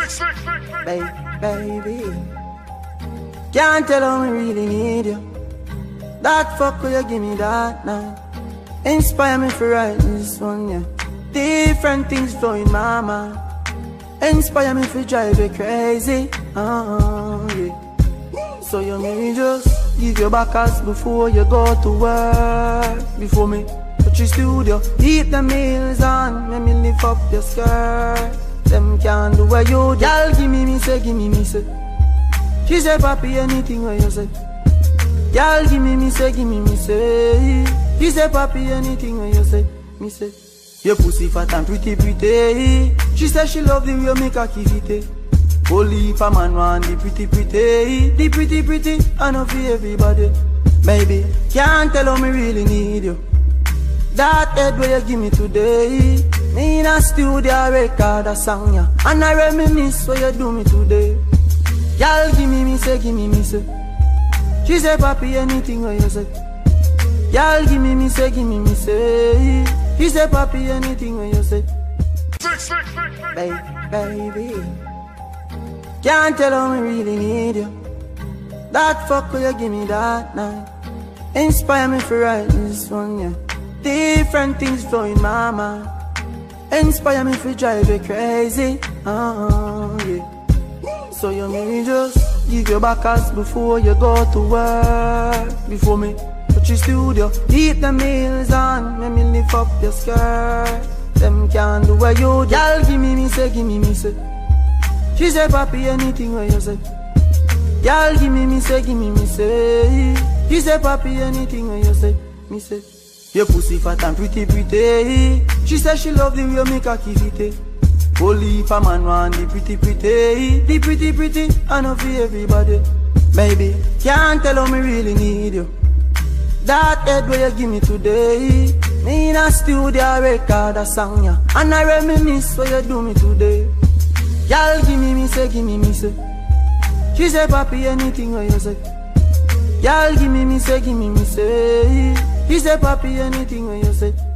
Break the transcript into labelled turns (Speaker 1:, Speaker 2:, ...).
Speaker 1: Baby, can't tell how me really need you. That fuck will you give me that now? Inspire me for write this one, yeah. Different things flow in my mind. Inspire me for drive you crazy, yeah. So you may just give your back us before you go to work. Before me touch your studio, eat the meals on, let me lift up your skirt. Them can't do what you do. Y'all give me say, give me say. She say, papi, anything what you say. Y'all give me say, give me say. She say, papi, anything what you say. Me say, your pussy fat and pretty pretty. She say she love the way you make her kiss it. Only if a man want the pretty pretty. The pretty pretty, I know for everybody. Baby, can't tell how me really need you. That head where you give me today. Me in a studio record a song, yeah. And I reminisce what you do me today. Y'all give me say, give me say. She say, papi, anything what you say. Y'all give me say, give me say. She say, papi, anything what you say. Baby, can't tell how me really need you. That fuck will you give me that night. Inspire me for write this one, yeah. Different things flow in my mind. Inspire me for drive you crazy, yeah. So you may just give your back us before you go to work. Before me touch your studio, eat the meals on, let me lift up your skirt. Them can't do what you do. Y'all give me say, give me say. She say, papi, anything what you say. Y'all give me say, give me say. She say, papi, anything what you say. Me say, your pussy fat and pretty pretty. She say she love the way you make her kiss it. Only if a man want the pretty pretty. The pretty pretty, I know for everybody. Baby, can't tell how me really need you. That head where you give me today. Me in a studio record a song, yeah. And I reminisce what you do me today. Y'all give me say, give me say. She say, papi, anything what you say. Y'all give me say, give me say. She say, papi, anything what you say.